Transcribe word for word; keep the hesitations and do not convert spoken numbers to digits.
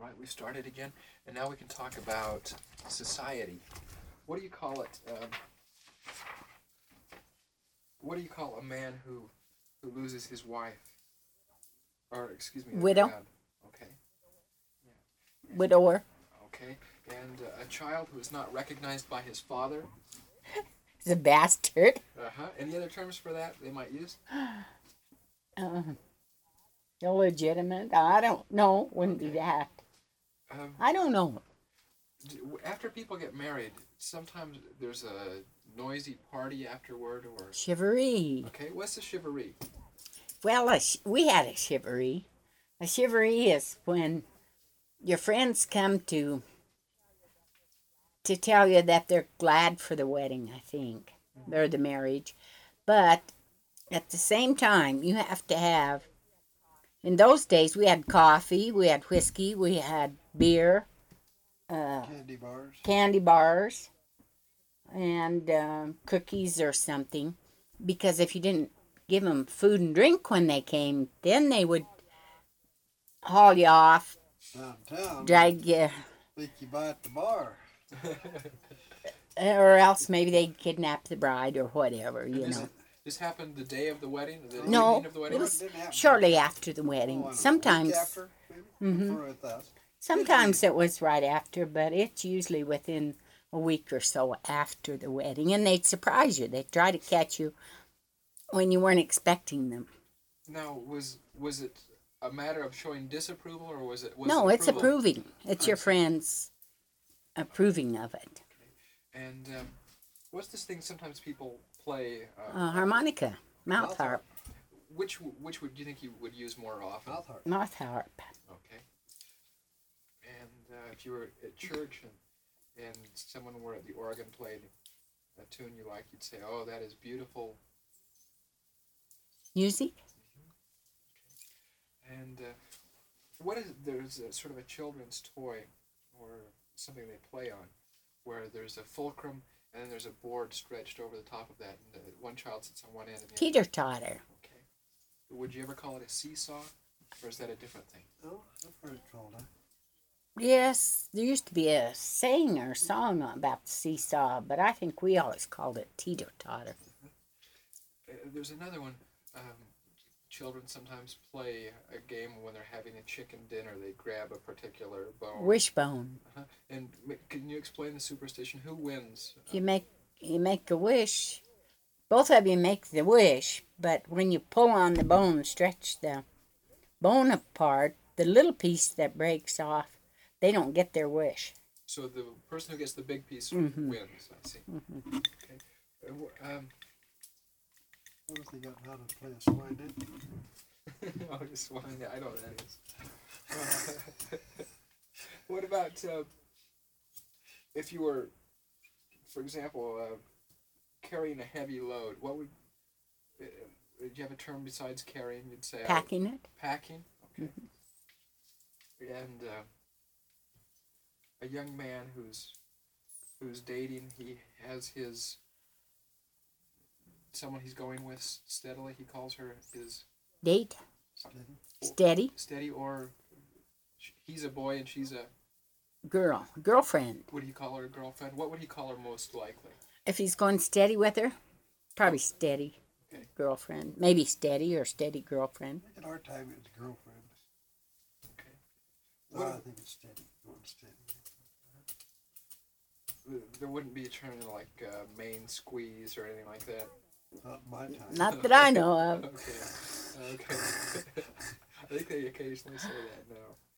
right, we started again, and now we can talk about society. What do you call it? Um, what do you call a man who who loses his wife? Or excuse me, a Widow. crowd. Okay. Yeah. Widower. Okay. And uh, a child who is not recognized by his father. He's a bastard. Uh huh. Any other terms for that they might use? Uh, illegitimate. I don't know. Wouldn't be that. Um, I don't know. d- after people get married, sometimes there's a noisy party afterward, or Shivaree. okay. What's the chivalry? Well, a sh- we had a shivaree. A shivaree is when your friends come to to tell you that they're glad for the wedding, I think, or the marriage. But at the same time, you have to have, in those days, we had coffee, we had whiskey, we had beer, uh, Candy bars. candy bars, and um, cookies or something. Because if you didn't give them food and drink when they came, then they would haul you off, Downtown. drag you, Think you buy at the bar. or else maybe they'd kidnap the bride or whatever, you Does know. it, this happened the day of the wedding? The No, evening of the wedding? it was didn't happen. shortly after the Oh, I wedding. don't know, Sometimes, week after, maybe? Mhm. Before with us. sometimes it was right after, but it's usually within a week or so after the wedding. And they'd surprise you. They'd try to catch you when you weren't expecting them. Now, was was it a matter of showing disapproval, or was it? Was No, it it's approval? approving. It's your friends approving of it. And um, what's this thing? Sometimes people play. Uh, Uh, harmonica, mouth Mouth harp, which which would you think you would use more often? Mouth heart. mouth harp. Okay. And uh, if you were at church and and someone were at the organ played a tune you like, you'd say, "Oh, that is beautiful." Music? And uh, what is there's a, sort of a children's toy or something they play on, where there's a fulcrum and then there's a board stretched over the top of that, and uh, one child sits on one end. And the other. Teeter-totter. Okay. Would you ever call it a seesaw, or is that a different thing? Oh, I've heard it called that. Yes, there used to be a saying or song about the seesaw, but I think we always called it teeter-totter. Uh, there's another one. Um, children sometimes play a game when they're having a chicken dinner. They grab a particular bone. Wishbone. Uh-huh. And m- can you explain the superstition? Who wins? You make you make a wish. Both of you make the wish, but when you pull on the bone, stretch the bone apart, the little piece that breaks off, they don't get their wish. So the person who gets the big piece Mhm. wins. I see. Mhm. Okay. Uh, wh- um, What if they got how to play a swine in? oh, just one. I know what that is. What about uh, if you were, for example, uh, carrying a heavy load? What would uh, did you have a term besides carrying? You'd say uh, Packing it. packing. Okay. And uh, a young man who's who's dating, he has his someone he's going with steadily. He calls her his Date. Steady. Steady. steady, or sh- he's a boy and she's a. Girl. Girlfriend. Would he call her a girlfriend? What would he call her most likely? If he's going steady with her, probably steady. Okay. Girlfriend. Maybe steady or steady girlfriend. I think in our time it was girlfriend. Okay. Now What I if- think it's steady. Going steady. there wouldn't be a term like uh, main squeeze or anything like that. Not in my time. Not that I know of. Okay. Okay. I think they occasionally say that now.